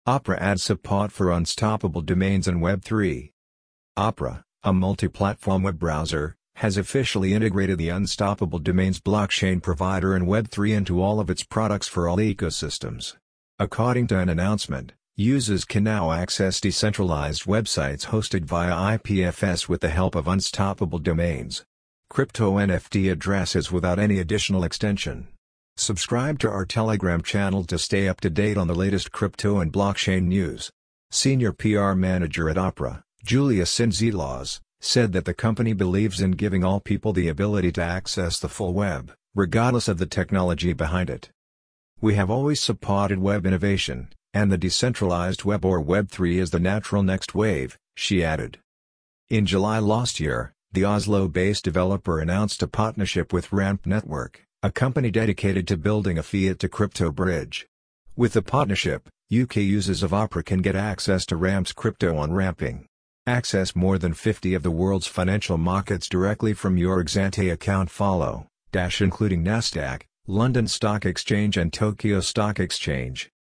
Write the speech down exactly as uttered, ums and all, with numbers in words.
Opera adds support for unstoppable domains in Web three. Opera, a multi-platform web browser, has officially integrated the Unstoppable Domains blockchain provider in Web three into all of its products for all ecosystems. According to an announcement, users can now access decentralized websites hosted via I P F S with the help of Unstoppable Domains. Crypto N F T addresses without any additional extension. Subscribe to our Telegram channel to stay up to date on the latest crypto and blockchain news. Senior P R manager at Opera, Julia Cinzilaws, said that the company believes in giving all people the ability to access the full web, regardless of the technology behind it. We have always supported web innovation, and the decentralized web or Web three is the natural next wave, she added. In July last year, the Oslo-based developer announced a partnership with Ramp Network, a company dedicated to building a fiat-to-crypto bridge. With the partnership, U K users of Opera can get access to Ramp's crypto on Ramping. Access more than fifty of the world's financial markets directly from your Exante account follow, dash including Nasdaq, London Stock Exchange and Tokyo Stock Exchange.